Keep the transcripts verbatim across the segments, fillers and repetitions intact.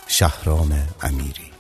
شهرام امیری.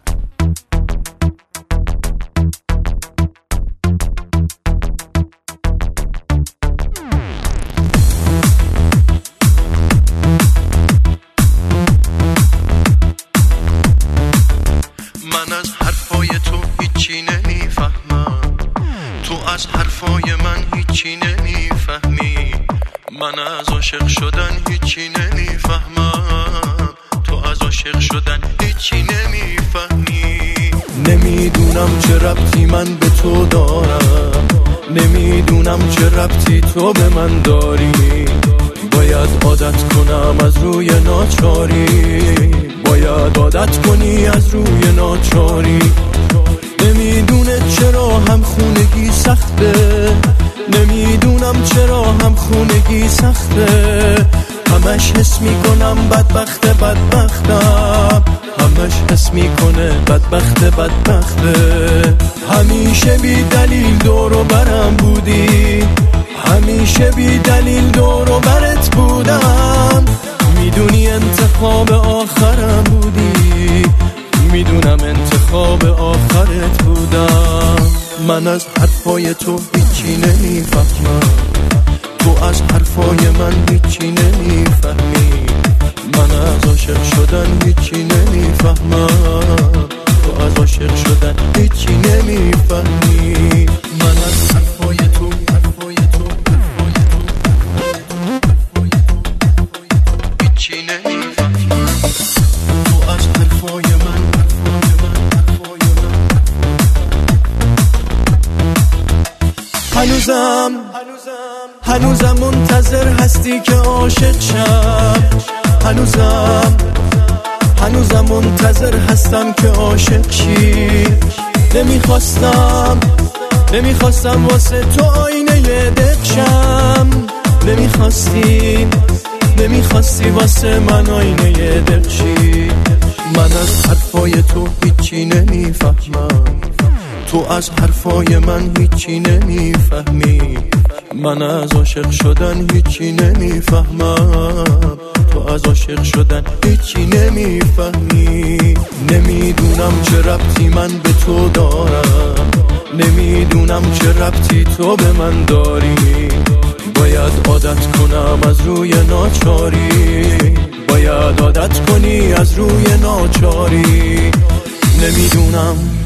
من از حرفای تو هیچی نمیفهمم، تو از حرفای من هیچی نمیفهمی. من از عاشق شدن هیچی نمیفهمم، تو از عاشق شدن هیچی نمیفهمی. نمیدونم چه ربطی من به تو دارم، نمیدونم چه ربطی تو به من داری. باید عادت کنم از روی ناچاری، باید عادت کنی از روی ناچاری. نمیدونه چرا هم خونگی سخته، نمیدونم چرا هم خونگی سخته. همش حس میکنم بدبخت بدبختم، همش حس میکنه بدبخت بدبخته. همیشه بی دلیل دور و برم بودی، همیشه بی دلیل دور و برت بودم. میدونی انتخاب آخرم بودی، میدونم انتخاب آخرت بودم. من از حرفای تو هیچی نمیفهمم، تو از حرفای من هیچی نمیفهمی. من از عاشق شدن هیچی نمیفهمم، تو از عاشق شدن هیچی نمیفهمی. من از حرفای تو حرفای تو حرفای تو هیچی نمیفهمم، تو از حرفای من حرفای من حرفای من. هنوزم هنوزم منتظر هستی که عاشق شم، هنوزم هنوزم منتظر هستم که عاشق شی. نمیخواستم نمیخواستم واسه تو آینه دق شم، نمیخواستی نمیخواستی واسه من آینه دق شی. من از حرفای تو هیچی نمیفهمم، تو از حرفای من هیچی نمیفهمی. من از عاشق شدن هیچی نمیفهمم، تو از عاشق شدن هیچی نمیفهمی. نمیدونم چه ربطی من به تو دارم، نمیدونم چه ربطی تو به من داری. باید عادت کنم از روی ناچاری، باید عادت کنی از روی ناچاری. نمیدونم